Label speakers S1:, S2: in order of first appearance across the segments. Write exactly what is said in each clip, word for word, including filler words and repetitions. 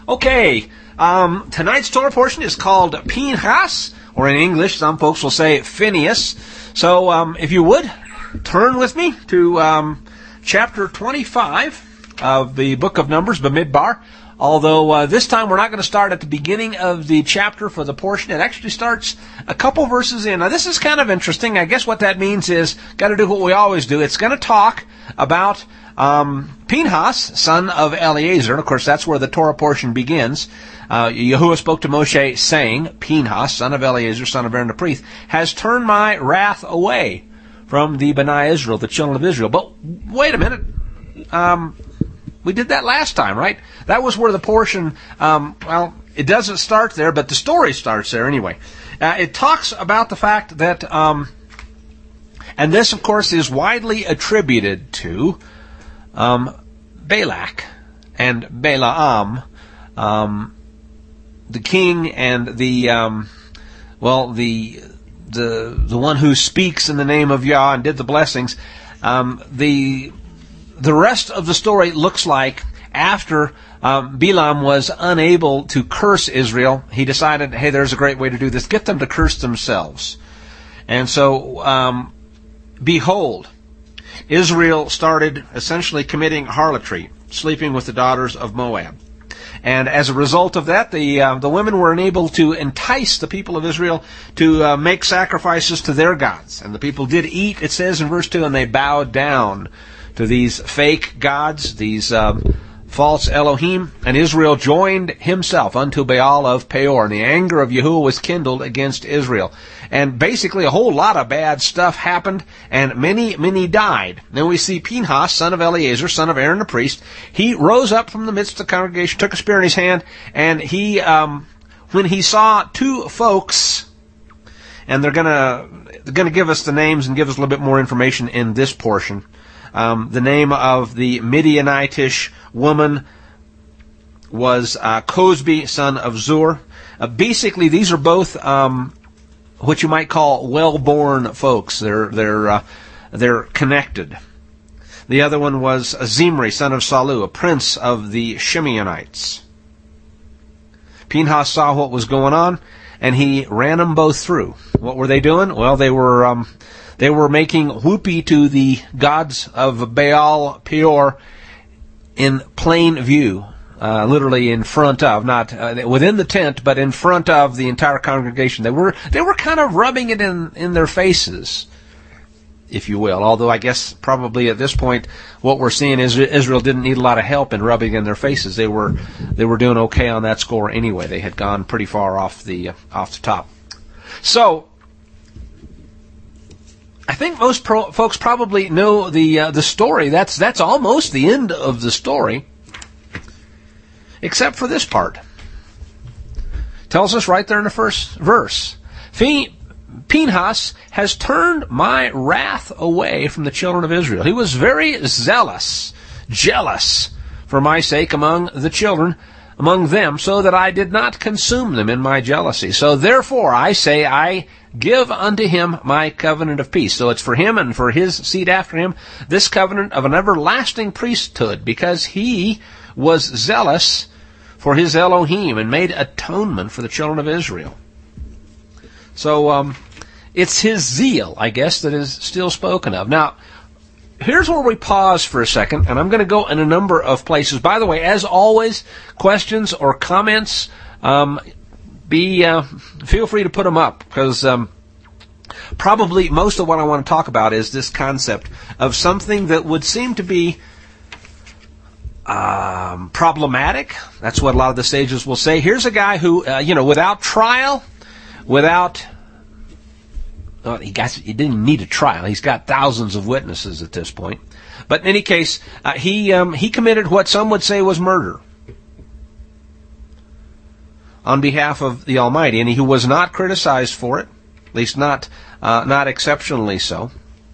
S1: Okay, um, tonight's Torah portion is called Pinchas, or in English, some folks will say Phineas. So, um, if you would, turn with me to um, chapter twenty-five of the book of Numbers, Bamidbar. Although uh, this time we're not going to start at the beginning of the chapter for the portion. It actually starts a couple verses in. Now, this is kind of interesting. I guess what that means is, got to do what we always do. It's going to talk about um, Pinchas, son of Eleazar. And, of course, that's where the Torah portion begins. Uh, Yahuwah spoke to Moshe, saying, Pinchas, son of Eleazar, son of Aaron the priest, has turned my wrath away from the Bnei Israel, the children of Israel. But wait a minute. Um... We did that last time, right? That was where the portion, um, well, it doesn't start there, but the story starts there anyway. Uh, it talks about the fact that, um, and this, of course, is widely attributed to um, Balak and Balaam, um, the king and the, um, well, the the the one who speaks in the name of Yah and did the blessings. Um, the The rest of the story looks like after um, Balaam was unable to curse Israel, he decided, hey, there's a great way to do this. Get them to curse themselves. And so, um, behold, Israel started essentially committing harlotry, sleeping with the daughters of Moab. And as a result of that, the uh, the women were unable to entice the people of Israel to uh, make sacrifices to their gods. And the people did eat, it says in verse two, and they bowed down to these fake gods, these um, false Elohim, and Israel joined himself unto Baal of Peor, and the anger of Yahuwah was kindled against Israel. And basically a whole lot of bad stuff happened, and many, many died. Then we see Pinchas, son of Eleazar, son of Aaron the priest. He rose up from the midst of the congregation, took a spear in his hand, and he, um, when he saw two folks, and they're gonna, they're gonna give us the names and give us a little bit more information in this portion. Um, the name of the Midianitish woman was uh, Cosbi, son of Zur. Uh, basically, these are both um, what you might call well-born folks. They're they're uh, they're connected. The other one was Zimri, son of Salu, a prince of the Shimeonites. Pinchas saw what was going on, and he ran them both through. What were they doing? Well, they were. Um, They were making whoopee to the gods of Baal Peor in plain view, uh, literally in front of, not uh, within the tent, but in front of the entire congregation. They were they were kind of rubbing it in, in their faces, if you will. Although I guess probably at this point, what we're seeing is Israel didn't need a lot of help in rubbing in their faces. They were they were doing okay on that score anyway. They had gone pretty far off the uh, off the top. So I think most pro- folks probably know the uh, the story. That's that's almost the end of the story, except for this part. Tells us right there in the first verse, Pinchas has turned my wrath away from the children of Israel. He was very zealous, jealous for my sake among the children, among them, so that I did not consume them in my jealousy. So therefore I say, I give unto him my covenant of peace. So it's for him and for his seed after him, this covenant of an everlasting priesthood, because he was zealous for his Elohim and made atonement for the children of Israel. So um, it's his zeal, I guess, that is still spoken of. Now, here's where we pause for a second, and I'm going to go in a number of places. By the way, as always, questions or comments, um, be uh, feel free to put them up, because um, probably most of what I want to talk about is this concept of something that would seem to be um, problematic. That's what a lot of the sages will say. Here's a guy who, uh, you know, without trial, without Well, he, got, he didn't need a trial. He's got thousands of witnesses at this point. But in any case, uh, he um, he committed what some would say was murder on behalf of the Almighty, and he was not criticized for it, at least not uh, not exceptionally so.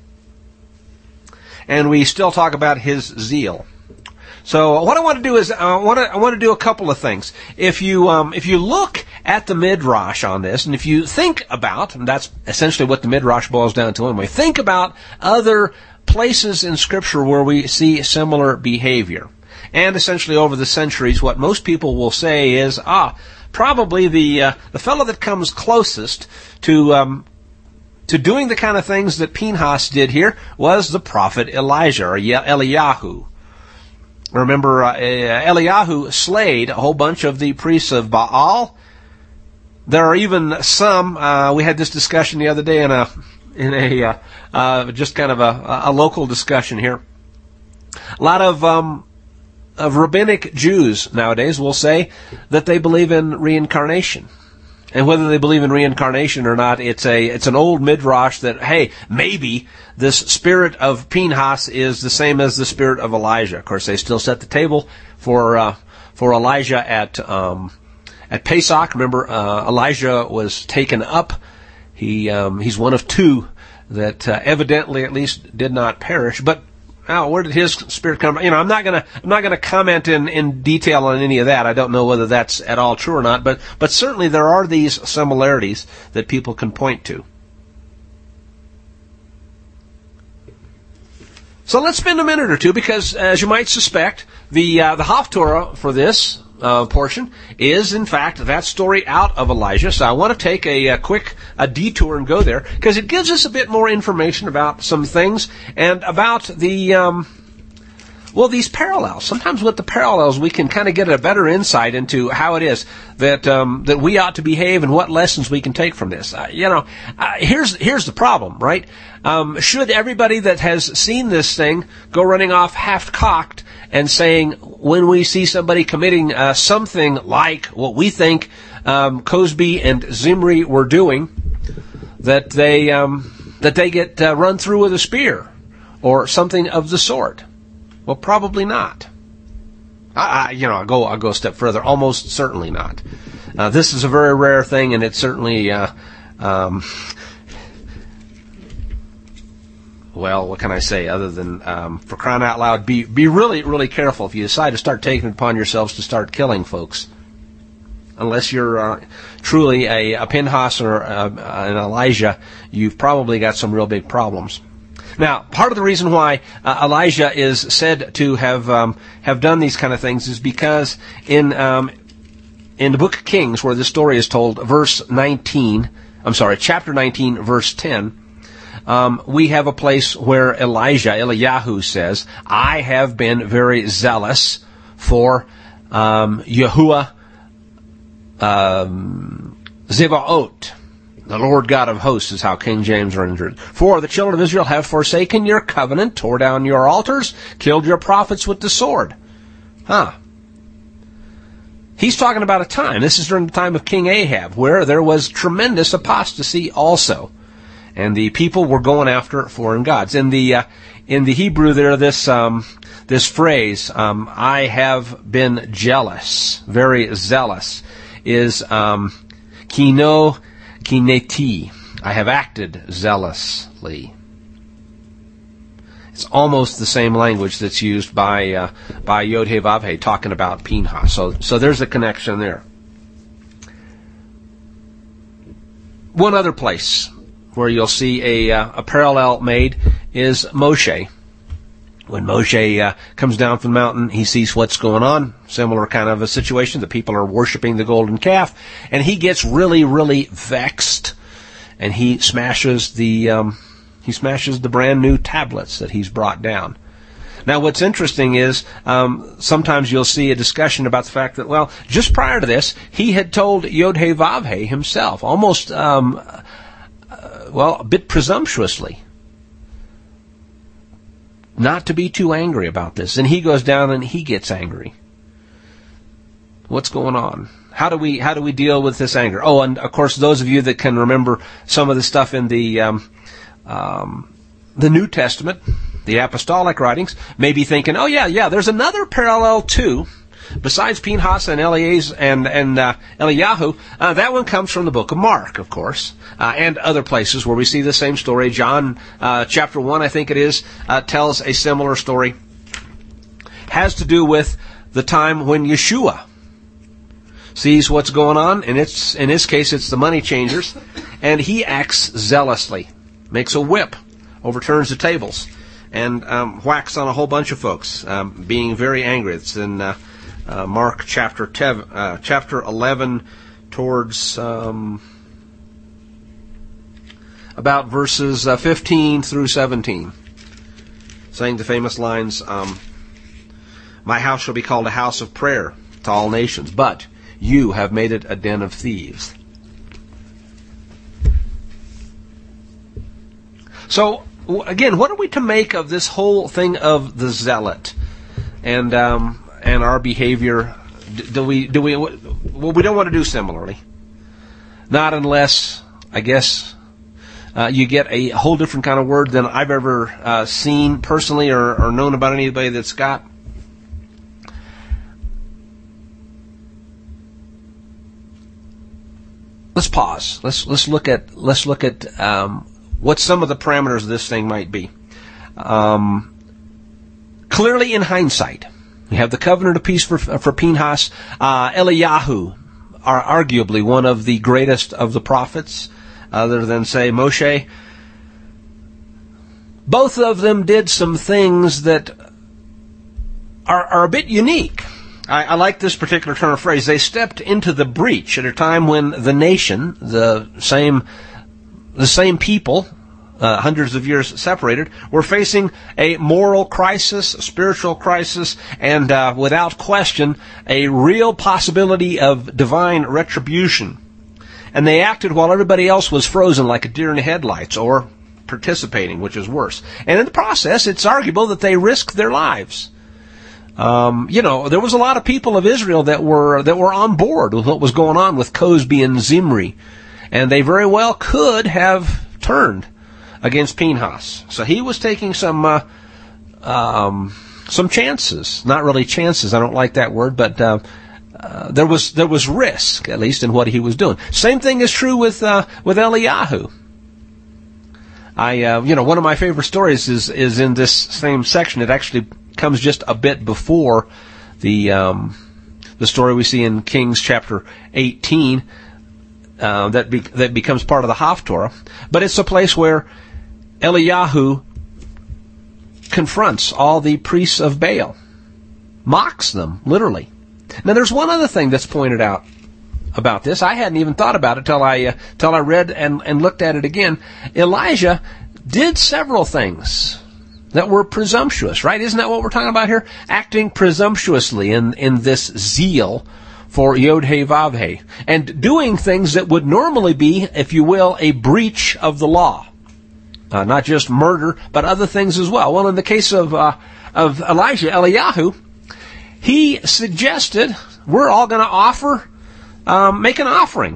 S1: And we still talk about his zeal. So what I want to do is uh, I want to I want to do a couple of things. If you um, if you look at the Midrash on this, and if you think about, and that's essentially what the Midrash boils down to anyway, think about other places in Scripture where we see similar behavior. and essentially over the centuries, what most people will say is, ah, probably the uh, the fellow that comes closest to um, to doing the kind of things that Pinchas did here was the prophet Elijah, or Eliyahu. Remember, uh, Eliyahu slayed a whole bunch of the priests of Baal. There are even some, uh, we had this discussion the other day in a, in a, uh, uh, just kind of a, a local discussion here. A lot of, um, of rabbinic Jews nowadays will say that they believe in reincarnation. And whether they believe in reincarnation or not, it's a, it's an old midrash that, hey, maybe this spirit of Pinchas is the same as the spirit of Elijah. Of course, they still set the table for, uh, for Elijah at, um, at Pesach. Remember, uh, Elijah was taken up. He, um, he's one of two that, uh, evidently at least did not perish. But, now, where did his spirit come from? You know, I'm not gonna, I'm not gonna comment in, in detail on any of that. I don't know whether that's at all true or not, but, but certainly there are these similarities that people can point to. So let's spend a minute or two, because as you might suspect, the, uh, the Haftorah for this, Uh, portion is, in fact, that story out of Elijah. So I want to take a, a quick a detour and go there, because it gives us a bit more information about some things and about the, um, well, these parallels. Sometimes with the parallels, we can kind of get a better insight into how it is that um, that we ought to behave and what lessons we can take from this. Uh, you know, uh, here's here's the problem, right? Um, should everybody that has seen this thing go running off half-cocked and saying, when we see somebody committing uh, something like what we think um, Cosby and Zimri were doing, that they um, that they get uh, run through with a spear or something of the sort? Well, probably not. I, I, you know, I'll go I'll go a step further. Almost certainly not. Uh, this is a very rare thing, and it's certainly. Uh, um, Well, what can I say other than, um, for crying out loud, be be really, really careful if you decide to start taking it upon yourselves to start killing folks. Unless you're uh, truly a, a Pinchas or uh, an Elijah, you've probably got some real big problems. Now, part of the reason why uh, Elijah is said to have um, have done these kind of things is because in um, in the book of Kings, where this story is told, verse nineteen, I'm sorry, chapter nineteen, verse ten, Um, we have a place where Elijah, Eliyahu says, I have been very zealous for um, Yahuwah um, Zebaot, the Lord God of hosts is how King James renders it. For the children of Israel have forsaken your covenant, tore down your altars, killed your prophets with the sword. Huh. He's talking about a time, this is during the time of King Ahab, where there was tremendous apostasy also. And the people were going after foreign gods. In the uh, in the Hebrew, there this um, this phrase, um, "I have been jealous, very zealous," is um, "kino kineti." I have acted zealously. It's almost the same language that's used by uh, by Yod-Heh-Vav-Heh talking about Pinchas. So so there's a connection there. One other place where you'll see a, uh, a parallel made is Moshe. When Moshe uh, comes down from the mountain, he sees what's going on. Similar kind of a situation. The people are worshiping the golden calf, and he gets really, really vexed, and he smashes the um, he smashes the brand new tablets that he's brought down. Now, what's interesting is um, sometimes you'll see a discussion about the fact that, well, just prior to this, he had told Yod-Heh-Vav-Heh himself, almost um, well, a bit presumptuously, not to be too angry about this. And he goes down and he gets angry. What's going on? How do we how do we deal with this anger? Oh, and of course, those of you that can remember some of the stuff in the um, um, the New Testament, the apostolic writings, may be thinking, oh yeah, yeah, there's another parallel too. Besides Pinchas and Elias and and uh, Eliyahu, uh, that one comes from the book of Mark, of course, uh, and other places where we see the same story. John uh, chapter one, I think it is, uh, tells a similar story. Has to do with the time when Yeshua sees what's going on, and it's in this case it's the money changers, and he acts zealously, makes a whip, overturns the tables. and um, whacks on a whole bunch of folks, um, being very angry. It's in uh, uh, Mark chapter tev, uh, chapter eleven, towards um, about verses uh, fifteen through seventeen, saying the famous lines, um, "My house shall be called a house of prayer to all nations, but you have made it a den of thieves." So, again, what are we to make of this whole thing of the zealot and um, and our behavior? Do we do we well? We don't want to do similarly, not unless, I guess, uh, you get a whole different kind of word than I've ever uh, seen personally or, or known about anybody that's got. Let's pause. Let's let's look at let's look at. Um, what some of the parameters of this thing might be. Um, clearly, in hindsight, we have the covenant of peace for for Pinhas, uh, Eliyahu, are arguably one of the greatest of the prophets, other than, say, Moshe. Both of them did some things that are, are a bit unique. I, I like this particular turn of phrase. They stepped into the breach at a time when the nation, the same The same people, uh, hundreds of years separated, were facing a moral crisis, a spiritual crisis, and uh, without question, a real possibility of divine retribution. And they acted while everybody else was frozen like a deer in the headlights, or participating, which is worse. And in the process, it's arguable that they risked their lives. Um, you know, there was a lot of people of Israel that were that were on board with what was going on with Cozbi and Zimri. And they very well could have turned against Pinhas. So he was taking some uh, um, some chances. Not really chances. I don't like that word, but uh, uh, there was there was risk, at least, in what he was doing. Same thing is true with uh, with Eliyahu. I uh, you know one of my favorite stories is is in this same section. It actually comes just a bit before the um, the story we see in Kings chapter eighteen. Uh, that be, that becomes part of the Haftorah, but it's a place where Eliyahu confronts all the priests of Baal, mocks them, literally. Now, there's one other thing that's pointed out about this. I hadn't even thought about it till I uh, till I read and, and looked at it again. Elijah did several things that were presumptuous, right? Isn't that what we're talking about here? Acting presumptuously in, in this zeal for Yod-Heh-Vav-Heh, and doing things that would normally be, if you will, a breach of the law. Uh, not just murder, but other things as well. Well, in the case of uh, of Elijah, Eliyahu, he suggested we're all going to offer, um, make an offering.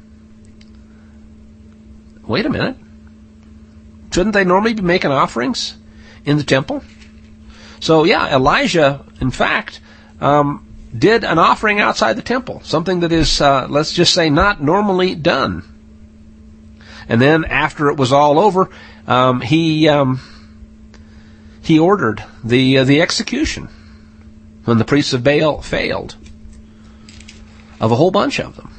S1: Wait a minute. Shouldn't they normally be making offerings in the temple? So, yeah, Elijah, in fact, um, did an offering outside the temple, something that is, uh, let's just say, not normally done. And then after it was all over, um, he um, he ordered the uh, the execution when the priests of Baal failed, of a whole bunch of them.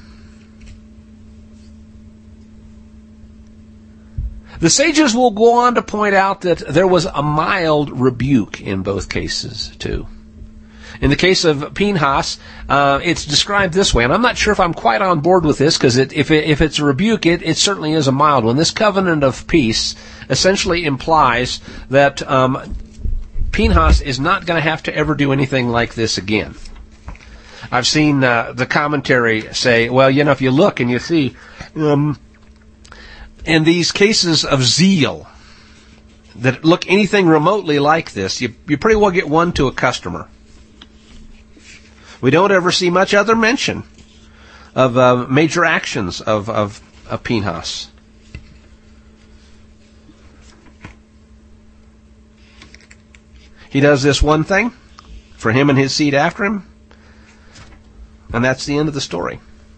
S1: The sages will go on to point out that there was a mild rebuke in both cases, too. In the case of Pinhas, uh, it's described this way, and I'm not sure if I'm quite on board with this, because it, if, it, if it's a rebuke, it, it certainly is a mild one. This covenant of peace essentially implies that um, Pinhas is not going to have to ever do anything like this again. I've seen uh, the commentary say, well, you know, if you look and you see, um, in these cases of zeal that look anything remotely like this, you, you pretty well get one to a customer. We don't ever see much other mention of uh, major actions of, of, of Pinhas. He does this one thing for him and his seed after him, and that's the end of the story.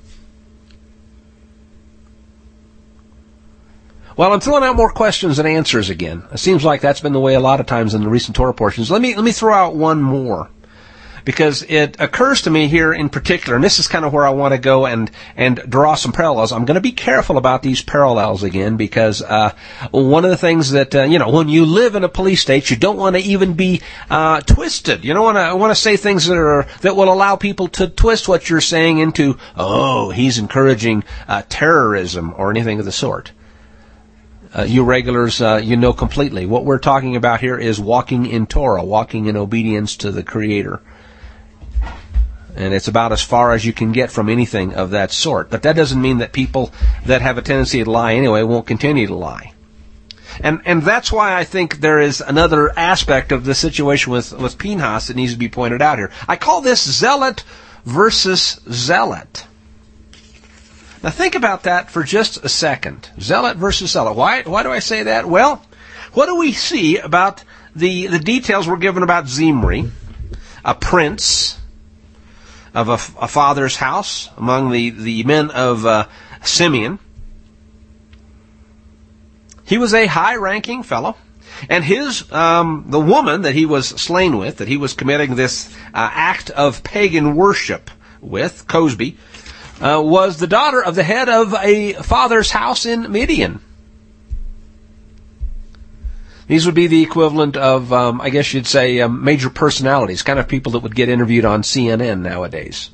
S1: Well, I'm throwing out more questions than answers again. It seems like that's been the way a lot of times in the recent Torah portions. Let me let me throw out one more. because it occurs to me here in particular, and this is kind of where I want to go and, and draw some parallels. I'm going to be careful about these parallels again, because uh, one of the things that, uh, you know, when you live in a police state, you don't want to even be uh, twisted. You don't want to want to say things that are that will allow people to twist what you're saying into, oh, he's encouraging uh, terrorism or anything of the sort. Uh, you regulars, uh, you know completely. What we're talking about here is walking in Torah, walking in obedience to the Creator. And it's about as far as you can get from anything of that sort. But that doesn't mean that people that have a tendency to lie anyway won't continue to lie. And and that's why I think there is another aspect of the situation with, with Pinchas that needs to be pointed out here. I call this zealot versus zealot. Now think about that for just a second. Zealot versus zealot. Why why do I say that? Well, what do we see about the, the details we're given about Zimri, a prince of a, a father's house among the, the men of uh, Simeon? He was a high-ranking fellow, and his um, the woman that he was slain with, that he was committing this uh, act of pagan worship with, Cosby, Uh, was the daughter of the head of a father's house in Midian. These would be the equivalent of, um, I guess you'd say, um, major personalities, kind of people that would get interviewed on C N N nowadays.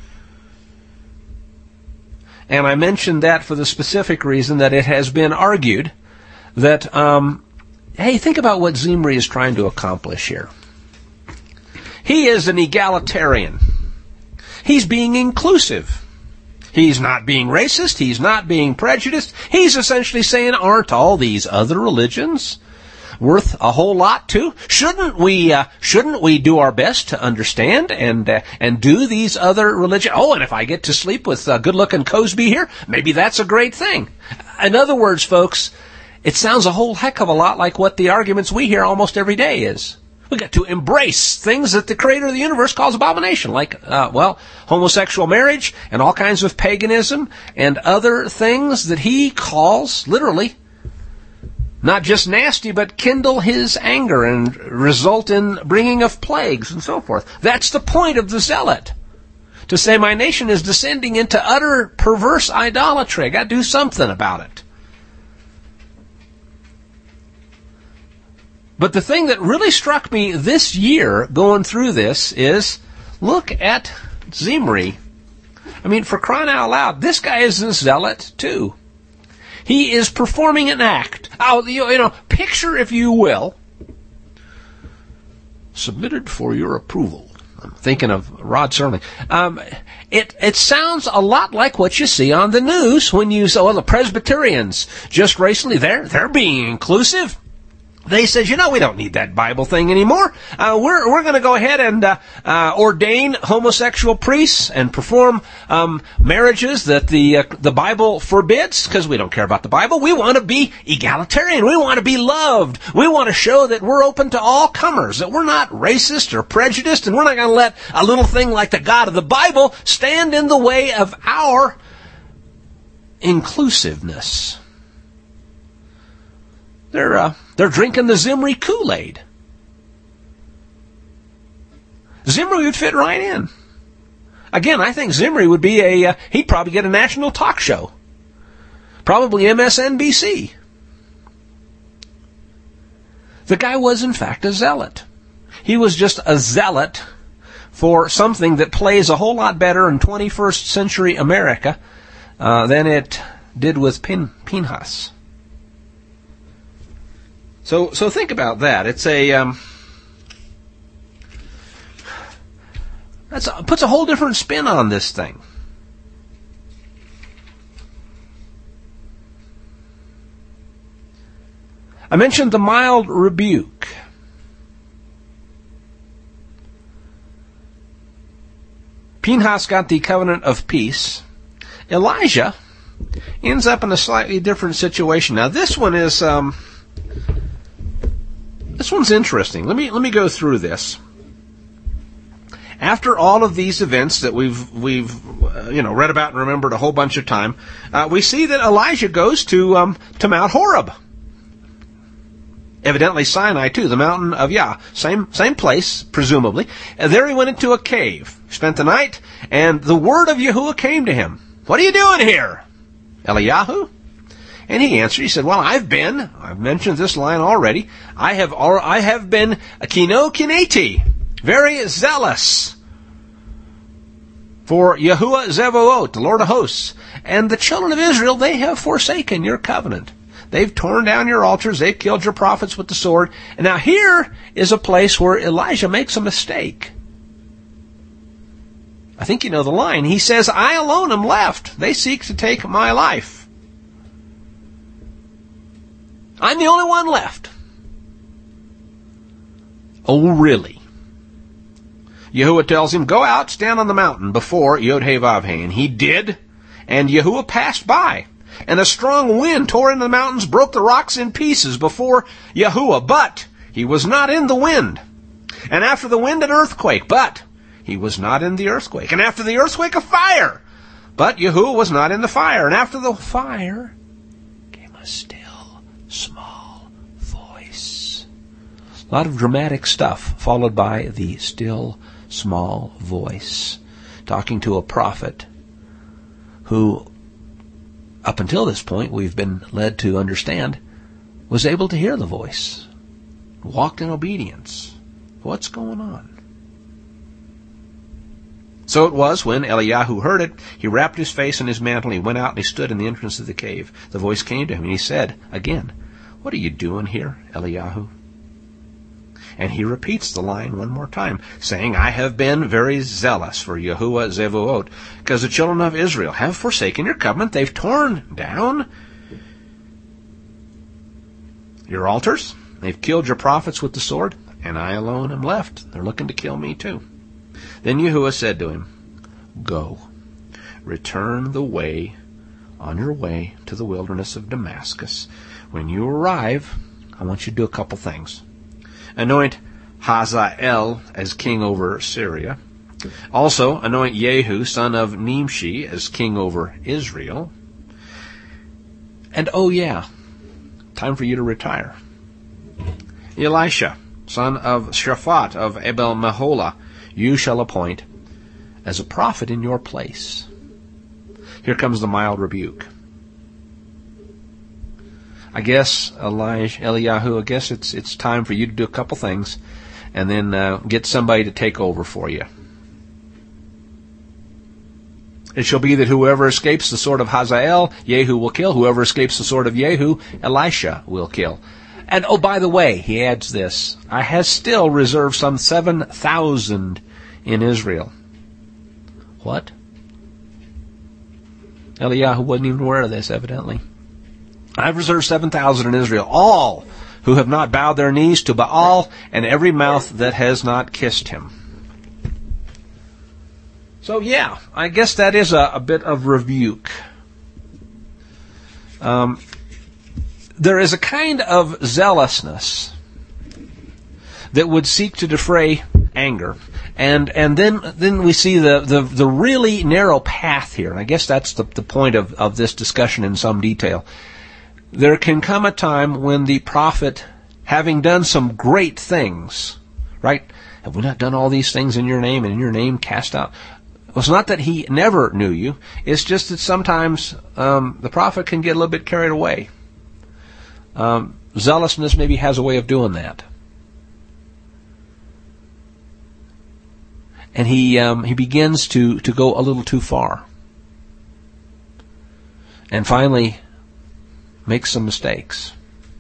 S1: And I mentioned that for the specific reason that it has been argued that, um, hey, think about what Zimri is trying to accomplish here. He is an egalitarian. He's being inclusive. He's not being racist. He's not being prejudiced. He's essentially saying, aren't all these other religions worth a whole lot too? Shouldn't we, uh, shouldn't we do our best to understand and, uh, and do these other religions? Oh, and if I get to sleep with uh, good-looking Cosby here, maybe that's a great thing. In other words, folks, it sounds a whole heck of a lot like what the arguments we hear almost every day is. We got to embrace things that the Creator of the universe calls abomination, like, uh, well, homosexual marriage and all kinds of paganism and other things that He calls, literally, not just nasty, but kindle His anger and result in bringing of plagues and so forth. That's the point of the zealot. To say my nation is descending into utter perverse idolatry. I got to do something about it. But the thing that really struck me this year going through this is, look at Zimri. I mean, for crying out loud, this guy is a zealot too. He is performing an act. Oh, you know, picture, if you will, submitted for your approval. I'm thinking of Rod Serling. Um, it it sounds a lot like what you see on the news when you say, well, the Presbyterians just recently, they're they're being inclusive. They said, you know, we don't need that Bible thing anymore. Uh, we're we're going to go ahead and uh, uh, ordain homosexual priests and perform um, marriages that the uh, the Bible forbids, because we don't care about the Bible. We want to be egalitarian. We want to be loved. We want to show that we're open to all comers, that we're not racist or prejudiced, and we're not going to let a little thing like the God of the Bible stand in the way of our inclusiveness. They're uh, they're drinking the Zimri Kool-Aid. Zimri would fit right in. Again, I think Zimri would be a, uh, he'd probably get a national talk show. Probably M S N B C. The guy was, in fact, a zealot. He was just a zealot for something that plays a whole lot better in twenty-first century America uh, than it did with Pin- Pinchas. So, so think about that. It's a, um, that's a, puts a whole different spin on this thing. I mentioned the mild rebuke. Pinchas got the covenant of peace. Elijah ends up in a slightly different situation. Now, this one is, um, This one's interesting. Let me let me go through this. After all of these events that we've we've uh, you know read about and remembered a whole bunch of time, uh, we see that Elijah goes to um, to Mount Horeb. Evidently Sinai too, the mountain of Yah. Same, same place, presumably. And there he went into a cave, spent the night, and the word of Yahuwah came to him. What are you doing here, Eliyahu? And he answered, he said, well, I've been, I've mentioned this line already, I have I have been a kino kineti, very zealous for Yahuwah Zevaot, the Lord of hosts. And the children of Israel, they have forsaken your covenant. They've torn down your altars, they've killed your prophets with the sword. And now here is a place where Elijah makes a mistake. I think you know the line. He says, I alone am left. They seek to take my life. I'm the only one left. Oh, really? Yahuwah tells him, go out, stand on the mountain before Yod-Heh-Vav-Heh. And he did, and Yahuwah passed by. And a strong wind tore into the mountains, broke the rocks in pieces before Yahuwah. But he was not in the wind. And after the wind, an earthquake. But he was not in the earthquake. And after the earthquake, a fire. But Yahuwah was not in the fire. And after the fire came a still, small voice. A lot of dramatic stuff, followed by the still, small voice, talking to a prophet who, up until this point, we've been led to understand, was able to hear the voice, walked in obedience. What's going on? So it was when Eliyahu heard it, he wrapped his face in his mantle, he went out and he stood in the entrance of the cave. The voice came to him and he said again, what are you doing here, Eliyahu? And he repeats the line one more time, saying, I have been very zealous for Yahuwah Zevaot, because the children of Israel have forsaken your covenant. They've torn down your altars. They've killed your prophets with the sword, and I alone am left. They're looking to kill me too. Then Yahuwah said to him, go, return the way, on your way to the wilderness of Damascus. When you arrive, I want you to do a couple things. Anoint Hazael as king over Syria. Also, anoint Jehu, son of Nimshi, as king over Israel. And oh yeah, time for you to retire. Elisha, son of Shaphat of Abel Meholah, you shall appoint as a prophet in your place. Here comes the mild rebuke. I guess, Elijah, Eliyahu, I guess it's it's time for you to do a couple things and then uh, get somebody to take over for you. It shall be that whoever escapes the sword of Hazael, Jehu will kill. Whoever escapes the sword of Jehu, Elisha will kill. And, oh, by the way, he adds this, I have still reserved some seven thousand in Israel. What? Eliyahu wasn't even aware of this, evidently. I've reserved seven thousand in Israel, all who have not bowed their knees to Baal, and every mouth that has not kissed him. So yeah, I guess that is a, a bit of rebuke. Um, there is a kind of zealousness that would seek to defray anger. And and then then we see the, the, the really narrow path here, and I guess that's the, the point of, of this discussion in some detail. There can come a time when the prophet, having done some great things, right? Have we not done all these things in your name and in your name cast out? Well, it's not that he never knew you. It's just that sometimes um, the prophet can get a little bit carried away. Um, zealousness maybe has a way of doing that. And he um, he begins to, to go a little too far. And finally makes some mistakes.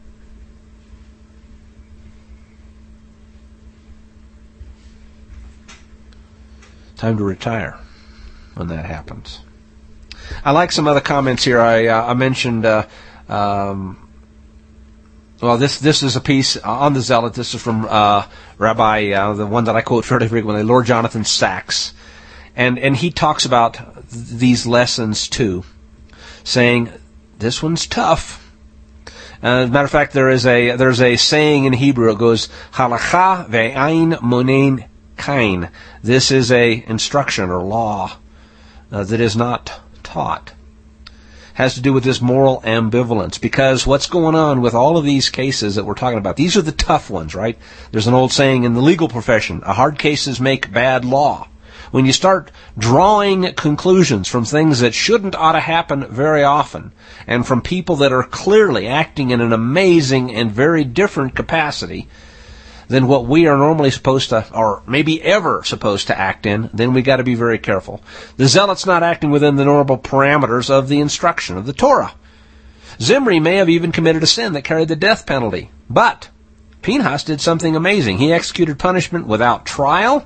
S1: Time to retire when that happens. I like some other comments here. I uh, I mentioned, uh, um, well, this this is a piece on the Zealot. This is from uh, Rabbi, uh, the one that I quote fairly frequently, Lord Jonathan Sacks. And, and he talks about th- these lessons too, saying, this one's tough. Uh, as a matter of fact, there is a there's a saying in Hebrew. It goes, "Halacha ve'ain monein kain." This is a instruction or law uh, that is not taught. has to do with this moral ambivalence, because what's going on with all of these cases that we're talking about, these are the tough ones, right? There's an old saying in the legal profession, hard cases make bad law. When you start drawing conclusions from things that shouldn't ought to happen very often, and from people that are clearly acting in an amazing and very different capacity than what we are normally supposed to, or maybe ever supposed to act in, then we got to be very careful. The zealot's not acting within the normal parameters of the instruction of the Torah. Zimri may have even committed a sin that carried the death penalty, but Pinhas did something amazing. He executed punishment without trial.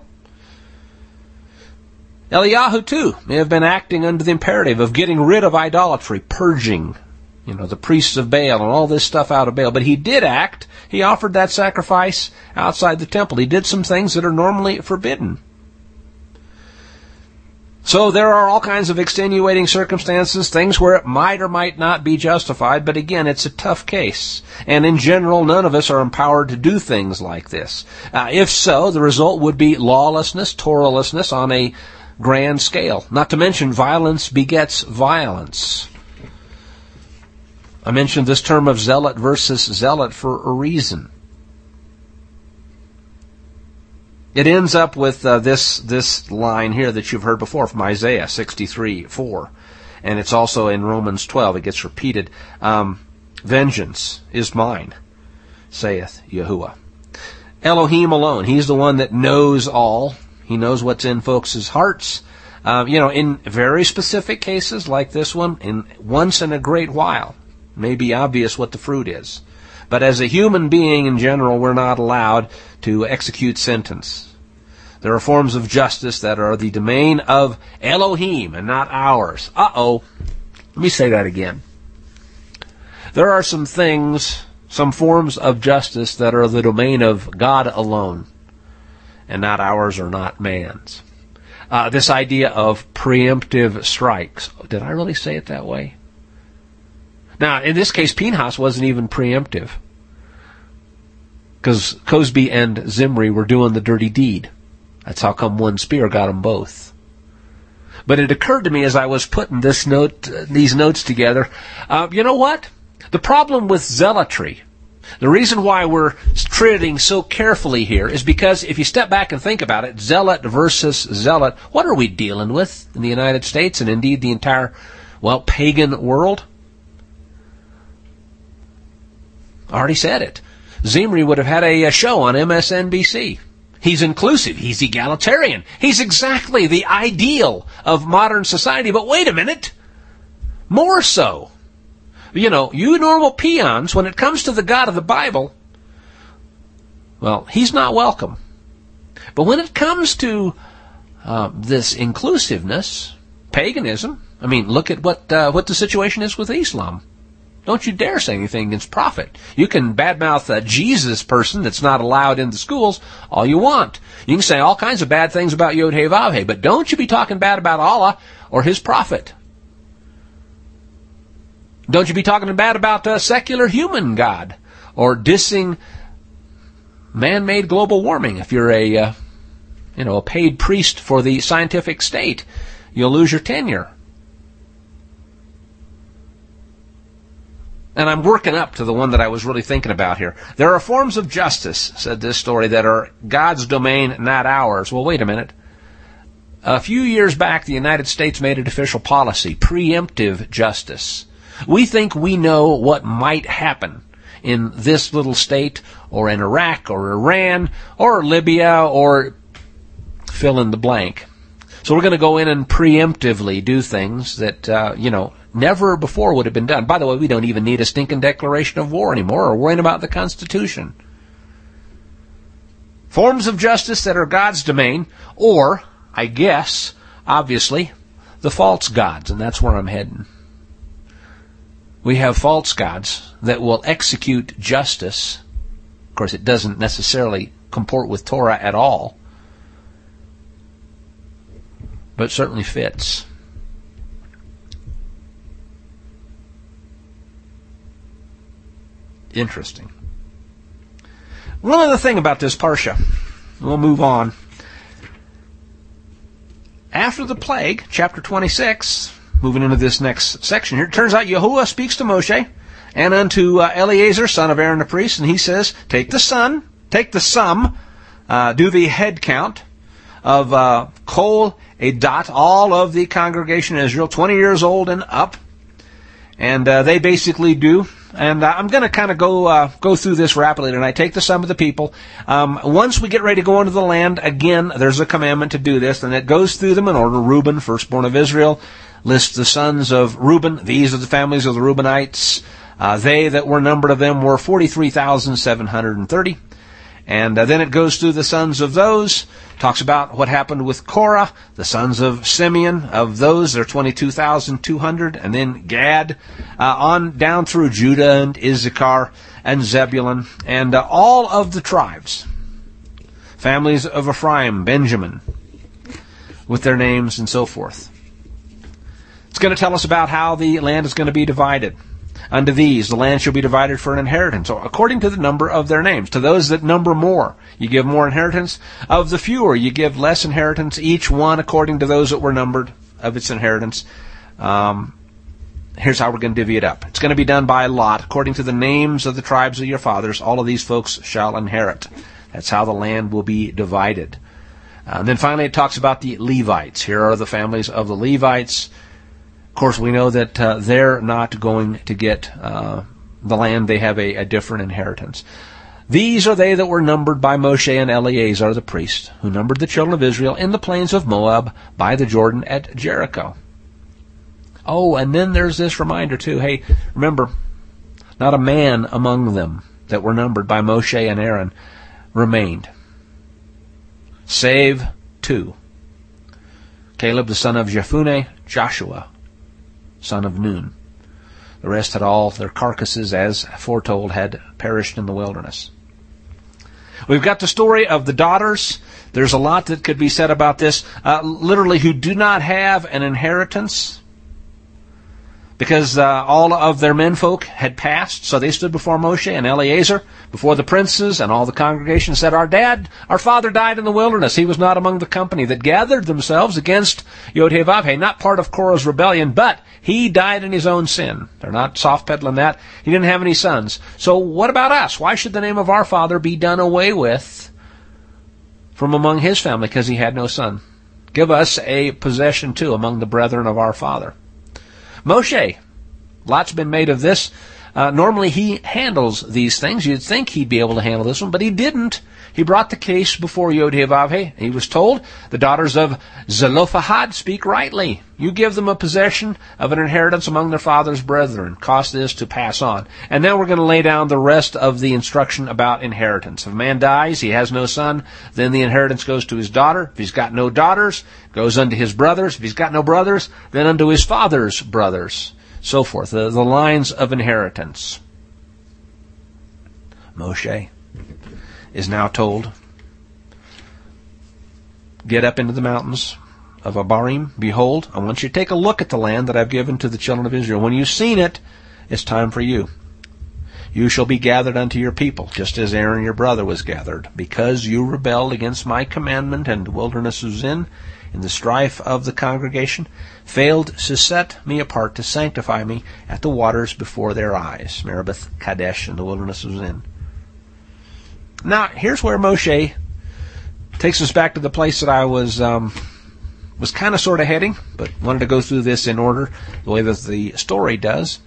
S1: Eliyahu, too, may have been acting under the imperative of getting rid of idolatry, purging, you know, the priests of Baal and all this stuff out of Baal. But he did act. He offered that sacrifice outside the temple. He did some things that are normally forbidden. So there are all kinds of extenuating circumstances, things where it might or might not be justified, but again, it's a tough case. And in general, none of us are empowered to do things like this. Uh, if so, the result would be lawlessness, Torahlessness on a grand scale. Not to mention, violence begets violence. I mentioned this term of zealot versus zealot for a reason. It ends up with uh, this this line here that you've heard before from Isaiah sixty-three four. And it's also in Romans twelve. It gets repeated. Um, Vengeance is mine, saith Yahuwah. Elohim alone. He's the one that knows all. He knows what's in folks' hearts. Um, you know, in very specific cases like this one, in once in a great while, it may be obvious what the fruit is. But as a human being in general, we're not allowed to execute sentence. There are forms of justice that are the domain of Elohim and not ours. Uh-oh. Let me say that again. There are some things, some forms of justice that are the domain of God alone, and not ours or not man's. Uh, this idea of preemptive strikes. Did I really say it that way? Now, in this case, Pinhas wasn't even preemptive, because Cosby and Zimri were doing the dirty deed. That's how come one spear got them both. But it occurred to me as I was putting this note, uh, these notes together, uh, you know what? The problem with zealotry, the reason why we're treading so carefully here is because if you step back and think about it, zealot versus zealot, what are we dealing with in the United States and indeed the entire, well, pagan world? I already said it. Zimri would have had a, a show on M S N B C. He's inclusive. He's egalitarian. He's exactly the ideal of modern society. But wait a minute. More so. You know, you normal peons, when it comes to the God of the Bible, well, he's not welcome. But when it comes to uh, this inclusiveness, paganism, I mean, look at what uh, what the situation is with Islam. Don't you dare say anything against Prophet. You can badmouth a Jesus person that's not allowed in the schools all you want. You can say all kinds of bad things about Yod-Heh-Vav-Heh, but don't you be talking bad about Allah or his prophet. Don't you be talking bad about a secular human God or dissing man-made global warming. If you're a, uh, you know, a paid priest for the scientific state, you'll lose your tenure. And I'm working up to the one that I was really thinking about here. There are forms of justice, said this story, that are God's domain, not ours. Well, wait a minute. A few years back, the United States made it official policy, preemptive justice. We think we know what might happen in this little state, or in Iraq, or Iran, or Libya, or fill in the blank. So we're going to go in and preemptively do things that, uh, you know, never before would have been done. By the way, we don't even need a stinking declaration of war anymore, or worrying about the Constitution. Forms of justice that are God's domain, or, I guess, obviously, the false gods, and that's where I'm heading. We have false gods that will execute justice. Of course, it doesn't necessarily comport with Torah at all, but it certainly fits. Interesting. One other thing about this parsha, we'll move on. After the plague, chapter twenty-six, moving into this next section here. It turns out Yahuwah speaks to Moshe and unto uh, Eleazar, son of Aaron the priest, and he says, take the son, take the sum, uh, do the head count of uh, Kol Edat, all of the congregation of Israel, twenty years old and up. And uh, they basically do. And uh, I'm going to kind of go uh, go through this rapidly tonight. Take the sum of the people. Um, once we get ready to go into the land, again, there's a commandment to do this, and it goes through them in order. Reuben, firstborn of Israel, lists the sons of Reuben. These are the families of the Reubenites. Uh, they that were numbered of them were forty-three thousand seven hundred thirty. And uh, then it goes through the sons of those, talks about what happened with Korah, the sons of Simeon. Of those, they're twenty-two thousand two hundred. And then Gad, uh, on down through Judah and Issachar and Zebulun, and uh, all of the tribes. Families of Ephraim, Benjamin, with their names and so forth. It's going to tell us about how the land is going to be divided. Unto these the land shall be divided for an inheritance, or according to the number of their names. To those that number more, you give more inheritance. Of the fewer, you give less inheritance, each one according to those that were numbered of its inheritance. Um, here's how we're going to divvy it up. It's going to be done by lot, according to the names of the tribes of your fathers. All of these folks shall inherit. That's how the land will be divided. Uh, and then finally it talks about the Levites. Here are the families of the Levites. Of course, we know that uh, they're not going to get uh, the land. They have a, a different inheritance. These are they that were numbered by Moshe and Eleazar the priest, who numbered the children of Israel in the plains of Moab by the Jordan at Jericho. Oh, and then there's this reminder too. Hey, remember, not a man among them that were numbered by Moshe and Aaron remained, save two. Caleb the son of Jephunneh, Joshua son of Nun. The rest had all their carcasses, as foretold, had perished in the wilderness. We've got the story of the daughters. There's a lot that could be said about this. Uh, literally, who do not have an inheritance because uh, all of their menfolk had passed. So they stood before Moshe and Eleazar, before the princes and all the congregation, said, Our dad, our father died in the wilderness. He was not among the company that gathered themselves against Yod-Heh-Vav-Heh, not part of Korah's rebellion, but he died in his own sin. They're not soft-peddling that. He didn't have any sons. So what about us? Why should the name of our father be done away with from among his family because he had no son? Give us a possession too among the brethren of our father. Moshe, lots been made of this. Uh, normally he handles these things. You'd think he'd be able to handle this one, but he didn't. He brought the case before Yod-Heh-Vav-Heh. He was told, the daughters of Zelophehad speak rightly. You give them a possession of an inheritance among their father's brethren. Cause this to pass on. And now we're going to lay down the rest of the instruction about inheritance. If a man dies, he has no son, then the inheritance goes to his daughter. If he's got no daughters, it goes unto his brothers. If he's got no brothers, then unto his father's brothers. So forth. The, the lines of inheritance. Moshe is now told, get up into the mountains of Abarim. Behold, I want you to take a look at the land that I've given to the children of Israel. When you've seen it, it's time for you. You shall be gathered unto your people, just as Aaron your brother was gathered, because you rebelled against my commandment and the wilderness of Zin, in the strife of the congregation, failed to set me apart to sanctify me at the waters before their eyes. Meribah Kadesh in the wilderness of Zin. Now, here's where Moshe takes us back to the place that I was um, was kind of sort of heading, but wanted to go through this in order, the way that the story does.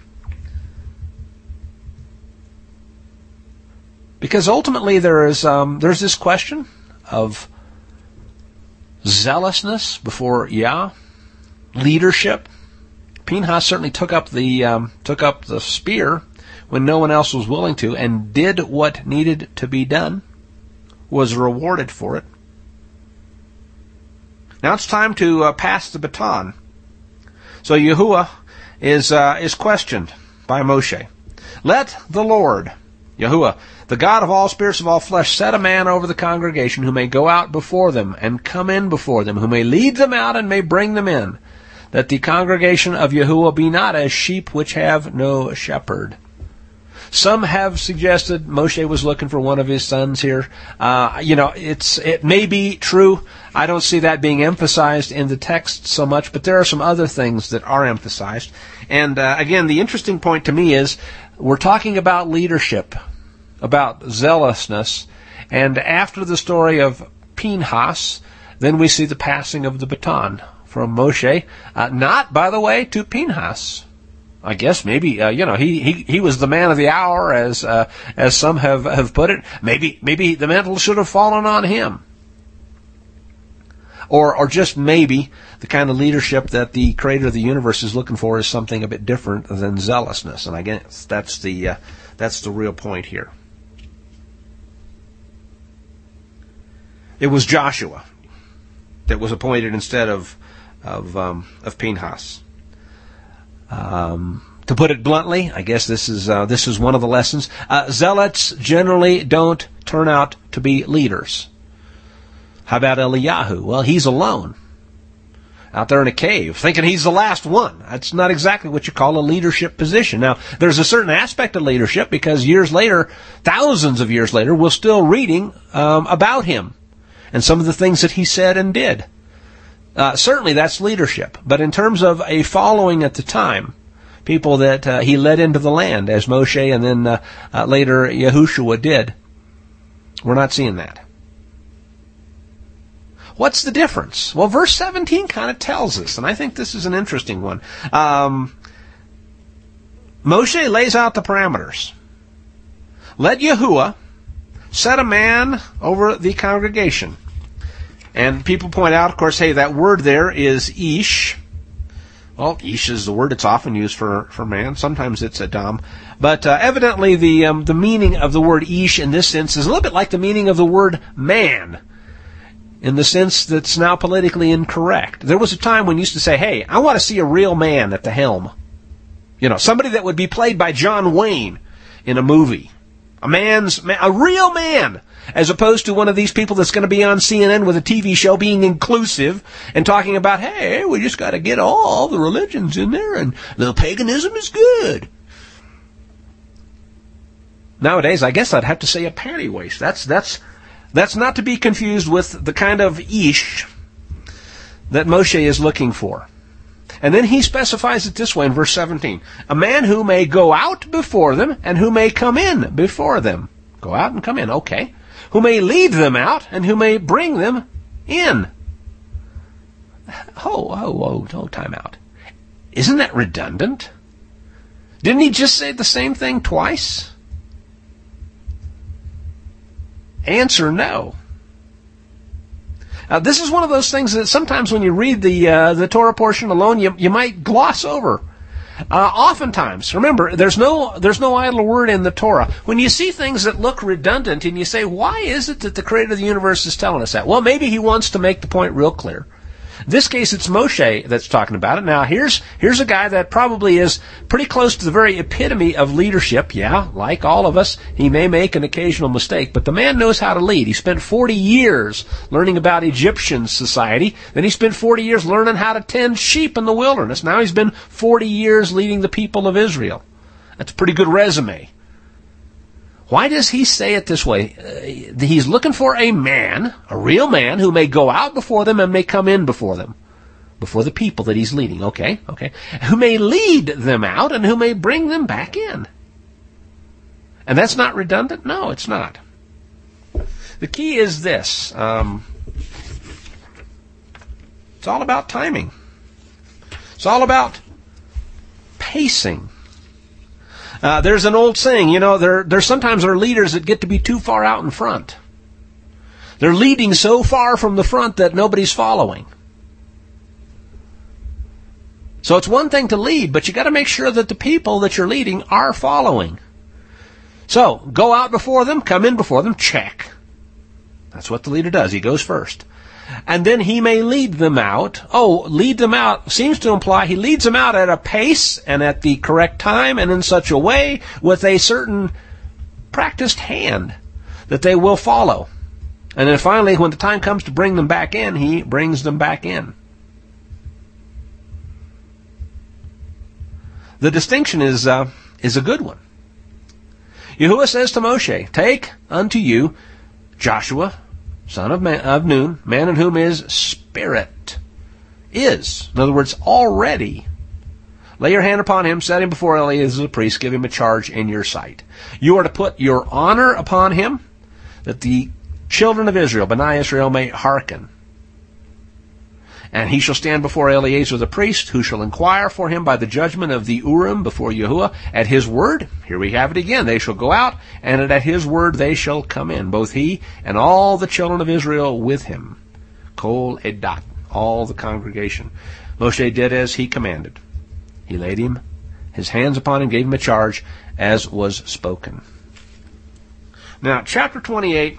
S1: Because ultimately there is um, there's this question of zealousness before Yah, leadership. Pinchas certainly took up the um, took up the spear when no one else was willing to, and did what needed to be done, was rewarded for it. Now it's time to uh, pass the baton. So Yahuwah is uh, is questioned by Moshe. Let the Lord, Yahuwah, the God of all spirits of all flesh, set a man over the congregation who may go out before them and come in before them, who may lead them out and may bring them in, that the congregation of Yahuwah be not as sheep which have no shepherd. Some have suggested Moshe was looking for one of his sons here. Uh, you know, it's it may be true. I don't see that being emphasized in the text so much, but there are some other things that are emphasized. And uh, again, the interesting point to me is we're talking about leadership, about zealousness, and after the story of Pinchas, then we see the passing of the baton from Moshe, uh, not, by the way, to Pinchas. I guess maybe uh, you know he, he he was the man of the hour, as uh, as some have, have put it. Maybe maybe the mantle should have fallen on him, or or just maybe the kind of leadership that the Creator of the universe is looking for is something a bit different than zealousness. And I guess that's the uh, that's the real point here. It was Joshua that was appointed instead of of um, of Pinchas. Um, to put it bluntly, I guess this is uh, this is one of the lessons. Uh, zealots generally don't turn out to be leaders. How about Eliyahu? Well, he's alone, out there in a cave, thinking he's the last one. That's not exactly what you call a leadership position. Now, there's a certain aspect of leadership because years later, thousands of years later, we're still reading um, about him and some of the things that he said and did. Uh, certainly that's leadership. But in terms of a following at the time, people that uh, he led into the land, as Moshe and then uh, uh, later Yahushua did, we're not seeing that. What's the difference? Well, verse seventeen kind of tells us, and I think this is an interesting one. Um, Moshe lays out the parameters. Let Yahuwah set a man over the congregation. And people point out, of course, hey, that word there is ish. Well, ish is the word that's often used for, for man. Sometimes it's adam. But uh, evidently the um, the meaning of the word ish in this sense is a little bit like the meaning of the word man, in the sense that's now politically incorrect. There was a time when you used to say, hey, I want to see a real man at the helm. You know, somebody that would be played by John Wayne in a movie. A man's, a real man, as opposed to one of these people that's going to be on C N N with a T V show being inclusive and talking about, hey, we just got to get all the religions in there and the paganism is good. Nowadays, I guess I'd have to say a panty waist. That's, that's, that's not to be confused with the kind of ish that Moshe is looking for. And then he specifies it this way in verse seventeen. A man who may go out before them and who may come in before them. Go out and come in, okay. Who may lead them out and who may bring them in. Oh, oh, oh, oh, time out. Isn't that redundant? Didn't he just say the same thing twice? Answer, no. Now, this is one of those things that sometimes when you read the uh, the Torah portion alone, you you might gloss over. Uh, oftentimes, remember, there's no there's no idle word in the Torah. When you see things that look redundant and you say, why is it that the Creator of the universe is telling us that? Well, maybe he wants to make the point real clear. In this case, it's Moshe that's talking about it. Now, here's here's a guy that probably is pretty close to the very epitome of leadership. Yeah, like all of us, he may make an occasional mistake, but the man knows how to lead. He spent forty years learning about Egyptian society. Then he spent forty years learning how to tend sheep in the wilderness. Now he's been forty years leading the people of Israel. That's a pretty good resume. Why does he say it this way? Uh, he's looking for a man, a real man, who may go out before them and may come in before them, before the people that he's leading. Okay, okay. Who may lead them out and who may bring them back in. And that's not redundant? No, it's not. The key is this. Um, it's all about timing. It's all about pacing. Uh, there's an old saying, you know, there, there sometimes are leaders that get to be too far out in front. They're leading so far from the front that nobody's following. So it's one thing to lead, but you got to make sure that the people that you're leading are following. So, go out before them, come in before them, check. That's what the leader does. He goes first. And then he may lead them out. Oh, lead them out seems to imply he leads them out at a pace and at the correct time and in such a way with a certain practiced hand that they will follow. And then finally, when the time comes to bring them back in, he brings them back in. The distinction is uh, is a good one. Yahuwah says to Moshe, take unto you Joshua, son of, man, of Nun, man in whom is spirit. Is. In other words, already. Lay your hand upon him, set him before Eleazar the priest, give him a charge in your sight. You are to put your honor upon him, that the children of Israel, B'nai Israel, may hearken. And he shall stand before Eleazar the priest, who shall inquire for him by the judgment of the Urim before Yahuwah. At his word, here we have it again, they shall go out, and at his word they shall come in, both he and all the children of Israel with him. Kol Edat, all the congregation. Moshe did as he commanded. He laid him, his hands upon him, gave him a charge, as was spoken. Now, chapter twenty-eight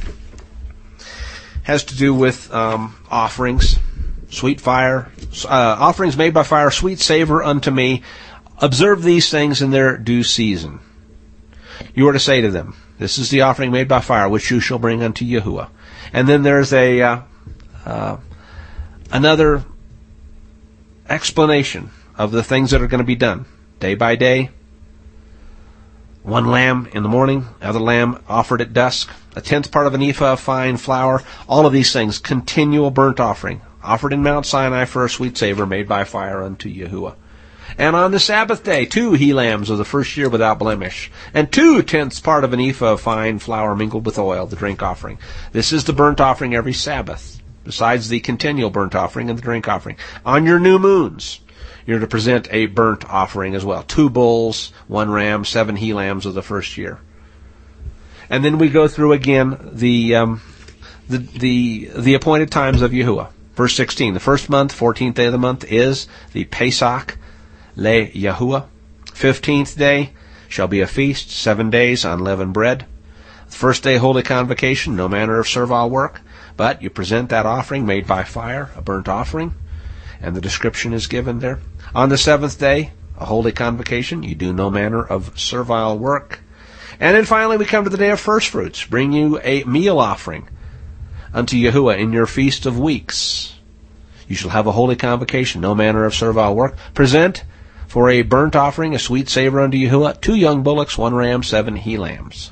S1: has to do with um, offerings. Sweet fire, uh, offerings made by fire, sweet savor unto me. Observe these things in their due season. You are to say to them, this is the offering made by fire, which you shall bring unto Yahuwah. And then there's a uh, uh, another explanation of the things that are going to be done day by day. One lamb in the morning, other lamb offered at dusk, a tenth part of an ephah of fine flour. All of these things, continual burnt offering, offered in Mount Sinai for a sweet savor made by fire unto Yahuwah. And on the Sabbath day, two he-lambs of the first year without blemish, and two tenths part of an ephah of fine flour mingled with oil, the drink offering. This is the burnt offering every Sabbath, besides the continual burnt offering and the drink offering. On your new moons, you're to present a burnt offering as well. Two bulls, one ram, seven he-lambs of the first year. And then we go through again the um, the the the appointed times of Yahuwah. Verse sixteen, the first month, fourteenth day of the month, is the Pesach le Yahuwah. Fifteenth day shall be a feast, seven days, unleavened bread. The first day, holy convocation, no manner of servile work, but you present that offering made by fire, a burnt offering, and the description is given there. On the seventh day, a holy convocation, you do no manner of servile work. And then finally we come to the day of first fruits. Bring you a meal offering unto Yahuwah in your feast of weeks. You shall have a holy convocation, no manner of servile work. Present for a burnt offering, a sweet savor unto Yahuwah, two young bullocks, one ram, seven he-lambs.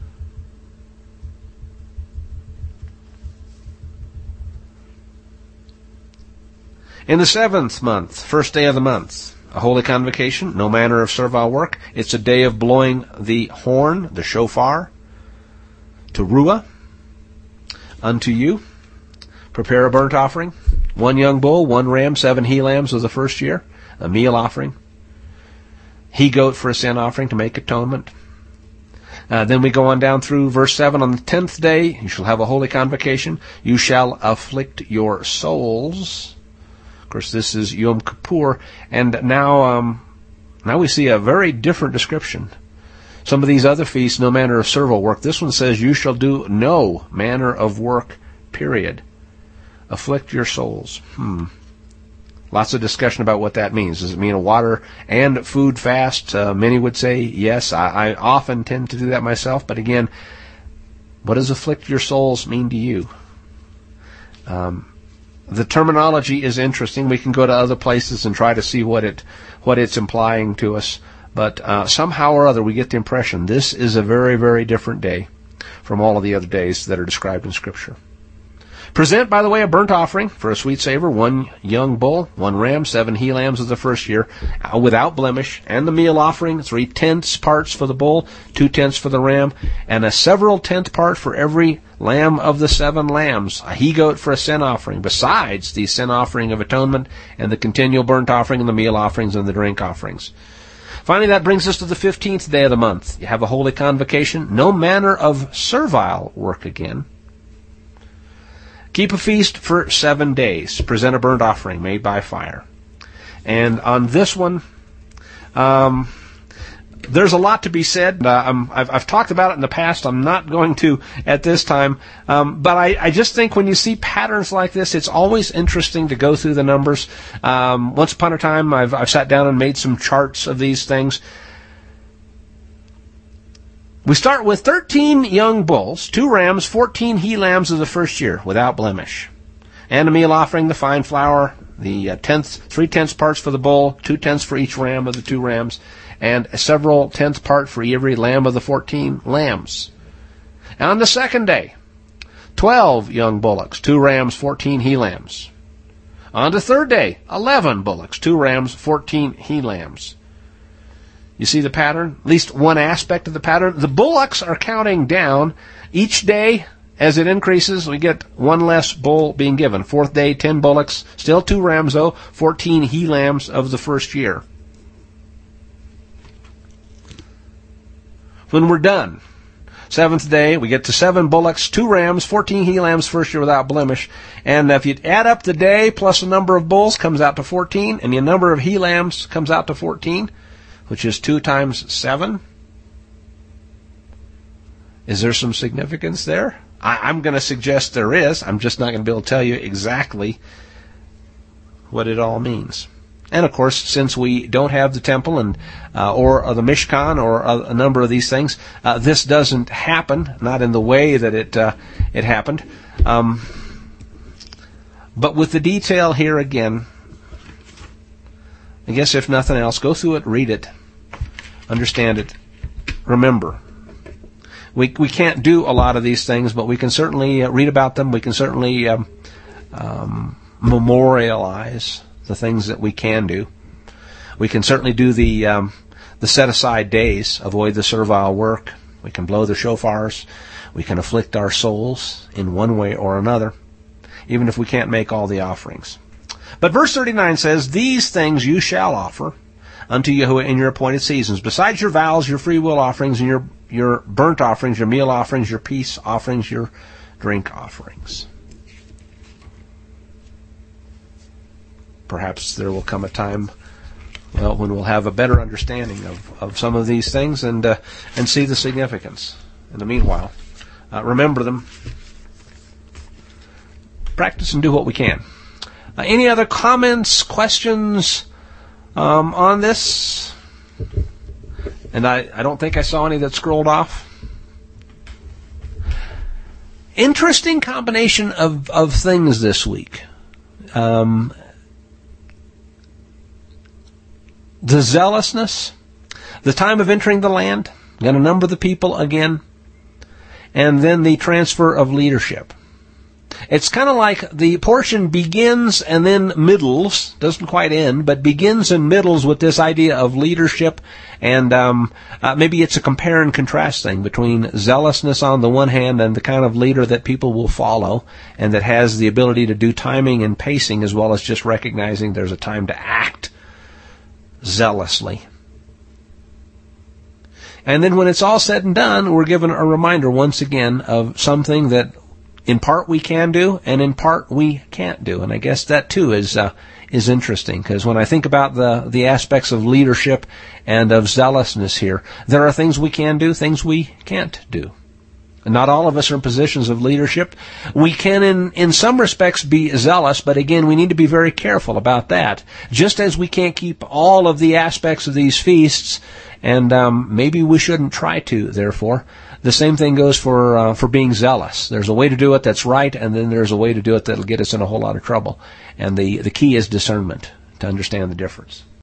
S1: In the seventh month, first day of the month, a holy convocation, no manner of servile work. It's a day of blowing the horn, the shofar, to Ruah, unto you. Prepare a burnt offering, one young bull, one ram, seven he-lambs of the first year, a meal offering, he-goat for a sin offering to make atonement. Uh, then we go on down through verse seven. On the tenth day, you shall have a holy convocation. You shall afflict your souls. Of course, this is Yom Kippur, and now um, now we see a very different description. Some of these other feasts, no manner of servile work. This one says, you shall do no manner of work, period. Afflict your souls. Hmm. Lots of discussion about what that means. Does it mean a water and food fast? Uh, many would say yes. I, I often tend to do that myself, but again, what does afflict your souls mean to you? Um, The terminology is interesting. We can go to other places and try to see what it what it's implying to us. But uh, somehow or other we get the impression this is a very, very different day from all of the other days that are described in Scripture. Present, by the way, a burnt offering for a sweet savor, one young bull, one ram, seven he-lambs of the first year, uh, without blemish, and the meal offering, three tenths parts for the bull, two tenths for the ram, and a several tenth part for every lamb of the seven lambs, a he-goat for a sin offering, besides the sin offering of atonement, and the continual burnt offering, and the meal offerings, and the drink offerings. Finally, that brings us to the fifteenth day of the month. You have a holy convocation, no manner of servile work again. Keep a feast for seven days. Present a burnt offering made by fire. And on this one, um, there's a lot to be said. Uh, I'm, I've, I've talked about it in the past. I'm not going to at this time. Um, but I, I just think when you see patterns like this, it's always interesting to go through the numbers. Um, once upon a time, I've, I've sat down and made some charts of these things. We start with thirteen young bulls, two rams, fourteen he-lambs of the first year, without blemish. And a meal offering, the fine flour, The uh, tenth, three tenths parts for the bull, two tenths for each ram of the two rams, and several tenths part for every lamb of the fourteen lambs. On the second day, twelve young bullocks, two rams, fourteen he-lambs. On the third day, eleven bullocks, two rams, fourteen he-lambs. You see the pattern? At least one aspect of the pattern. The bullocks are counting down. Each day, as it increases, we get one less bull being given. Fourth day, ten bullocks, still two rams though, fourteen he-lambs of the first year. When we're done, seventh day, we get to seven bullocks, two rams, fourteen he-lambs first year without blemish. And if you add up the day plus the number of bulls, comes out to fourteen, and the number of he-lambs comes out to fourteen, which is two times seven. Is there some significance there? I, I'm going to suggest there is. I'm just not going to be able to tell you exactly what it all means. And of course, since we don't have the temple and uh, or, or the Mishkan or a, a number of these things, uh, this doesn't happen, not in the way that it uh, it happened. Um, but with the detail here again, I guess if nothing else, go through it, read it, understand it, remember. We we can't do a lot of these things, but we can certainly uh, read about them. We can certainly um, um, memorialize the things that we can do. We can certainly do the um, the set-aside days, avoid the servile work. We can blow the shofars. We can afflict our souls in one way or another, even if we can't make all the offerings. But verse thirty-nine says, "These things you shall offer unto Yahuwah in your appointed seasons, besides your vows, your free will offerings, and your, your burnt offerings, your meal offerings, your peace offerings, your drink offerings." Perhaps there will come a time, well, when we'll have a better understanding of, of some of these things and uh, and see the significance. In the meanwhile, uh, remember them, practice and do what we can. Uh, any other comments, questions um, on this? And I, I don't think I saw any that scrolled off. Interesting combination of, of things this week. Um, the zealousness, the time of entering the land, going to number the people again, and then the transfer of leadership. It's kind of like the portion begins and then middles, doesn't quite end, but begins and middles with this idea of leadership, and um, uh, maybe it's a compare and contrast thing between zealousness on the one hand and the kind of leader that people will follow and that has the ability to do timing and pacing as well as just recognizing there's a time to act zealously. And then when it's all said and done, we're given a reminder once again of something that in part we can do, and in part we can't do. And I guess that too is uh, is interesting, because when I think about the the aspects of leadership and of zealousness here, there are things we can do, things we can't do. And not all of us are in positions of leadership. We can, in, in some respects, be zealous, but again, we need to be very careful about that. Just as we can't keep all of the aspects of these feasts, and um, maybe we shouldn't try to, therefore, the same thing goes for uh, for being zealous. There's a way to do it that's right, and then there's a way to do it that'll get us in a whole lot of trouble. And the, the key is discernment, to understand the difference.